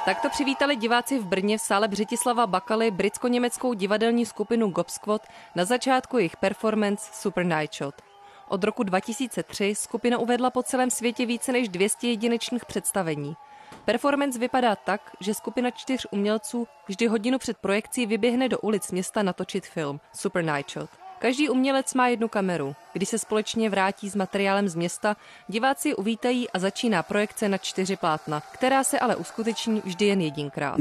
Takto přivítali diváci v Brně v sále Břetislava Bakaly britsko-německou divadelní skupinu Gobsquad na začátku jejich performance Super Nightshot. Od roku 2003 skupina uvedla po celém světě více než 200 jedinečných představení. Performance vypadá tak, že skupina 4 umělců vždy hodinu před projekcí vyběhne do ulic města natočit film Super Nightshot. Každý umělec má jednu kameru. Když se společně vrátí s materiálem z města, diváci je uvítají a začíná projekce na 4 plátna, která se ale uskuteční vždy jen jedinkrát.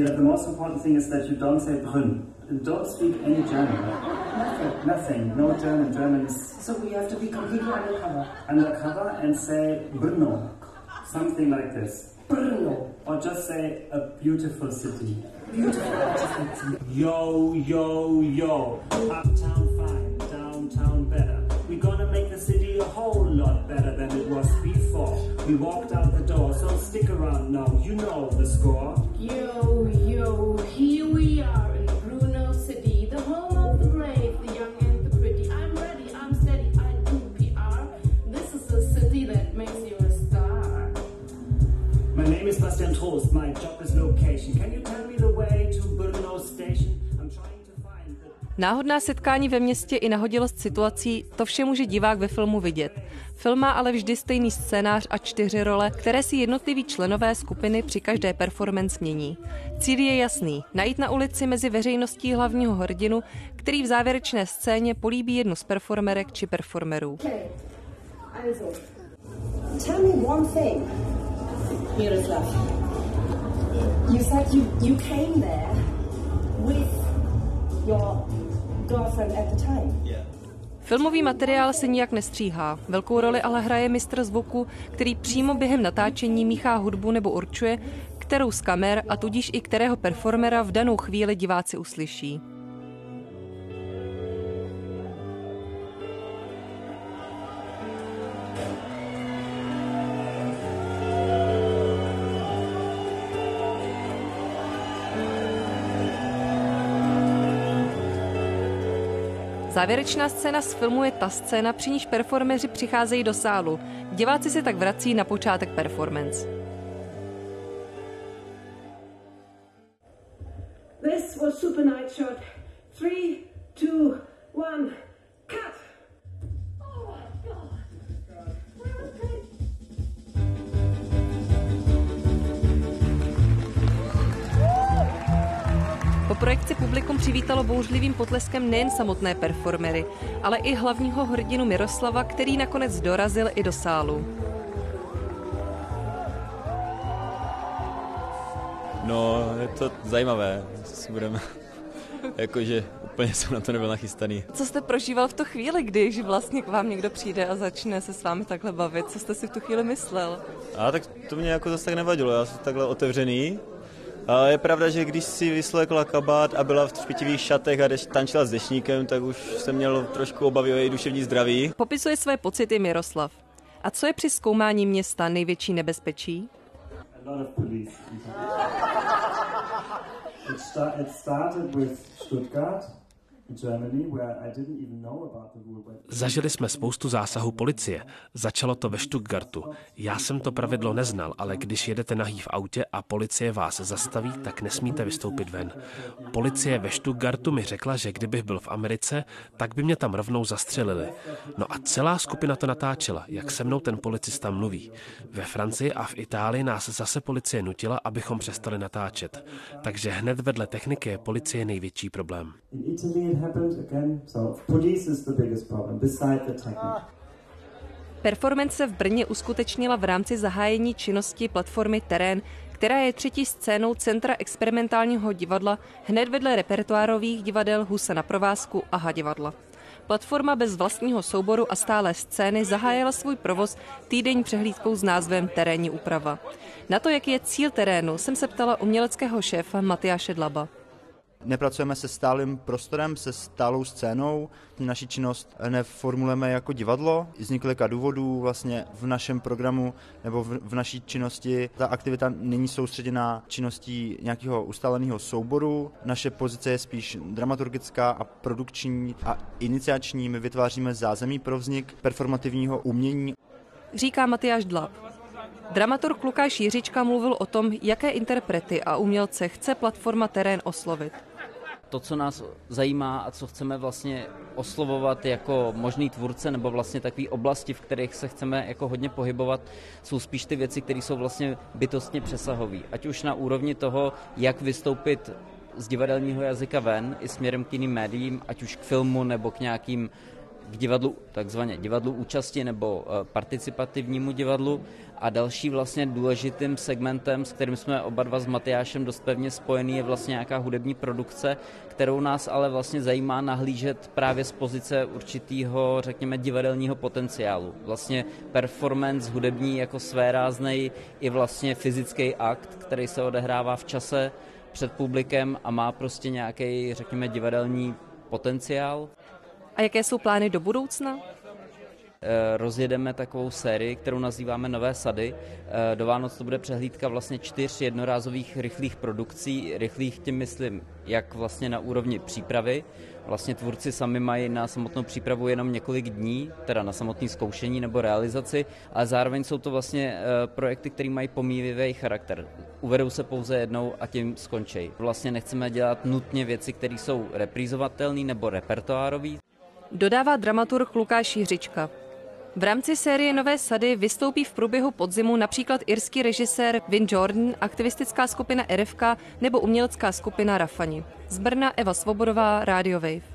Brno. Or just say a beautiful city. Beautiful. Yo, yo, yo. Uptown fine, downtown better. We're gonna make the city a whole lot better than it was before. We walked out the door, so stick around now. You know the score. Yo, yo, here we are in Brno City, the home of the brave, the young and the pretty. I'm ready, I'm steady, I do PR. This is the city that makes you a star. My name is Bastian Trost. My job is location. Can you tell me the way to Brno station? I'm trying to find the... Náhodná setkání ve městě i nahodilost situací, to vše může divák ve filmu vidět. Film má ale vždy stejný scénář a 4 role, které si jednotliví členové skupiny při každé performance mění. Cíl je jasný, najít na ulici mezi veřejností hlavního hrdinu, který v závěrečné scéně políbí jednu z performerek či performerů. Okay, also, tell me one thing. Miroslav, you said you came there with your girlfriend at the time. Yeah. Filmový materiál se nijak nestříhá. Velkou roli ale hraje mistr zvuku, který přímo během natáčení míchá hudbu nebo určuje, kterou z kamer a tudíž i kterého performera v danou chvíli diváci uslyší. Závěrečná scéna z filmu je ta scéna, při níž performeři přicházejí do sálu. Diváci se tak vrací na počátek performance. This was Super Nightshot. 3, 2, 1, cut! Oh my God. Po projekci publikum přivítalo bouřlivým potleskem nejen samotné performery, ale i hlavního hrdinu Miroslava, který nakonec dorazil i do sálu. No, je to zajímavé, jakože úplně jsem na to nebyl nachystaný. Co jste prožíval v tu chvíli, když vlastně k vám někdo přijde a začne se s vámi takhle bavit? Co jste si v tu chvíli myslel? A tak to mě jako zase tak nevadilo, já jsem takhle otevřený. A je pravda, že když si vyslekla kabát a byla v špitivých šatech a tančila s dešníkem, tak už jsem měl trošku obavy o její duševní zdraví. Popisuje své pocity Miroslav. A co je při zkoumání města největší nebezpečí? It started with Stuttgart. Zažili jsme spoustu zásahů policie. Začalo to ve Stuttgartu. Já jsem to pravidlo neznal, ale když jedete nahý v autě a policie vás zastaví, tak nesmíte vystoupit ven. Policie ve Stuttgartu mi řekla, že kdybych byl v Americe, tak by mě tam rovnou zastřelili. No a celá skupina to natáčela, jak se mnou ten policista mluví. Ve Francii a v Itálii nás zase policie nutila, abychom přestali natáčet. Takže hned vedle techniky je policie největší problém. Performance se v Brně uskutečnila v rámci zahájení činnosti platformy Terén, která je 3. scénou Centra experimentálního divadla hned vedle repertoárových divadel Husa na provázku a H-divadla. Platforma bez vlastního souboru a stálé scény zahájila svůj provoz týdenní přehlídkou s názvem Terénní úprava. Na to, jaký je cíl terénu, jsem se ptala uměleckého šéfa Matyáše Dlaba. Nepracujeme se stálým prostorem, se stálou scénou. Naši činnost neformulujeme jako divadlo. Z několika důvodů vlastně v našem programu nebo v naší činnosti ta aktivita není soustředěná činností nějakého ustáleného souboru. Naše pozice je spíš dramaturgická a produkční a iniciační. My vytváříme zázemí pro vznik performativního umění. Říká Matyáš Dlab. Dramaturg Lukáš Jiříčka mluvil o tom, jaké interprety a umělce chce platforma Terén oslovit. To, co nás zajímá a co chceme vlastně oslovovat jako možný tvůrce nebo vlastně takové oblasti, v kterých se chceme jako hodně pohybovat, jsou spíš ty věci, které jsou vlastně bytostně přesahové. Ať už na úrovni toho, jak vystoupit z divadelního jazyka ven i směrem k jiným médiím, ať už k filmu nebo k divadlu, takzvaně divadlu účasti nebo participativnímu divadlu. A další vlastně důležitým segmentem, s kterým jsme oba dva s Matyášem dost pevně spojený, je vlastně nějaká hudební produkce, kterou nás ale vlastně zajímá nahlížet právě z pozice určitýho, řekněme, divadelního potenciálu. Vlastně performance hudební jako svéráznej i vlastně fyzický akt, který se odehrává v čase před publikem a má prostě nějaký, řekněme, divadelní potenciál. A jaké jsou plány do budoucna? Rozjedeme takovou sérii, kterou nazýváme Nové sady. Do Vánoc to bude přehlídka vlastně 4 jednorázových rychlých produkcí. Rychlých tím myslím, jak vlastně na úrovni přípravy. Vlastně tvůrci sami mají na samotnou přípravu jenom několik dní, teda na samotné zkoušení nebo realizaci, ale zároveň jsou to vlastně projekty, které mají pomíjivý charakter. Uvedou se pouze jednou a tím skončí. Vlastně nechceme dělat nutně věci, které jsou reprízovatelné nebo repertoárové. Dodává dramaturg Lukáš Jiříčka. V rámci série Nové sady vystoupí v průběhu podzimu například irský režisér Vin Jordan, aktivistická skupina RFK nebo umělecká skupina Rafani. Z Brna Eva Svobodová, Radio Wave.